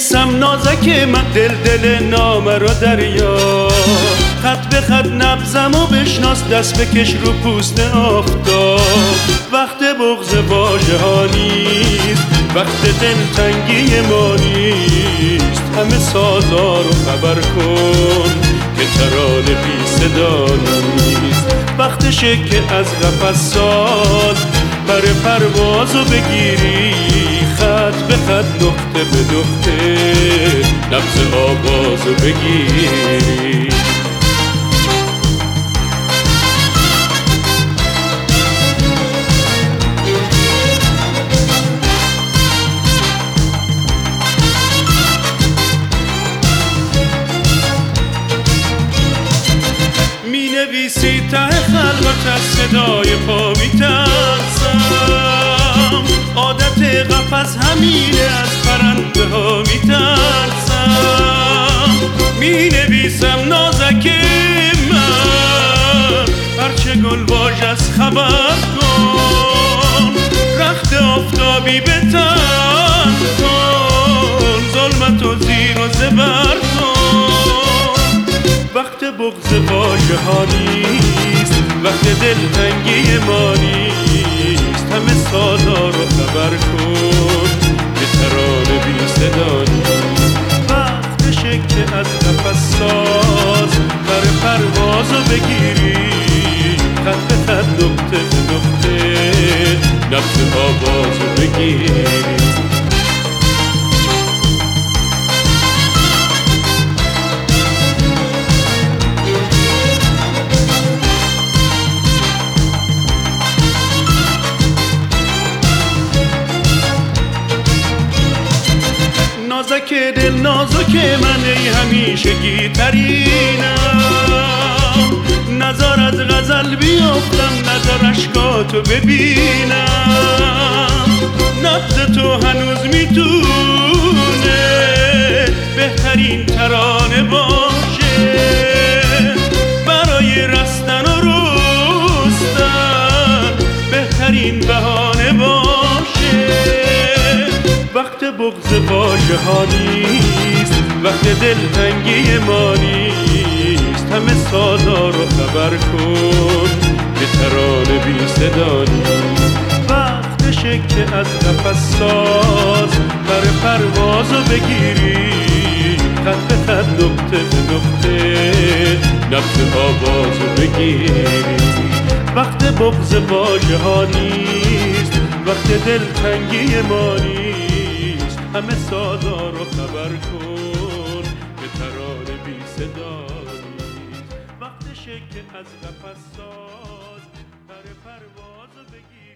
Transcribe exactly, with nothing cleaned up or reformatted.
بنویسم نازک من دل دل نامه رو دریا، خط به خط نبزم و بشناس دست بکش رو پوست آفتاب. وقت بغض واژه ها نیست، وقت دلتنگی ما نیست، همه سازا رو خبر کن که ترانه بی صدا نیست. وقتشه که از قفس ساز پر پروازو بگیری، خط به خط نقطه به نقطه نبض آوازو بگیری. می نویسی ته خلوت از صدای پا می ترسم، عادت قفس همینه از پرنده ها می ترسم. می نویسم نازک من پرچه گل باش از خبر کن، رخت آفتابی به تن کن، ظلمت و زیر و زبر کن. وقت بغض واژه ها نیست، وقت دلتنگی ما نیست، همه سازا رو خبر کن که ترانه بی صدا نیست. وقتشه که از قفس ساز پر پروازو بگیری، خط به خط نقطه به نقطه نبض آوازو بگیری. نازک دل نازک من ای همیشگی ترینم، نزار از غزل بیافتم، نزار اشکاتو ببینم. نبض تو هنوز میتونه بهترین ترانه باشه، برای رستن و رستن بهترین بهانه باشه. وقت بغض واژه ها نیست، وقت دلتنگی ما نیست، همه سازا رو خبر کن که ترانه بی صدا نیست. وقتشه که از قفس ساز پر پروازو بگیری، خط به خط نقطه به نقطه نبض آوازو بگیری. وقت بغض واژه ها نیست، وقت دلتنگی ما نیست، همه سازا رو خبر کن که ترانه بی صدا نیست. وقتشه که از قفس ساز پر پروازو بگیری.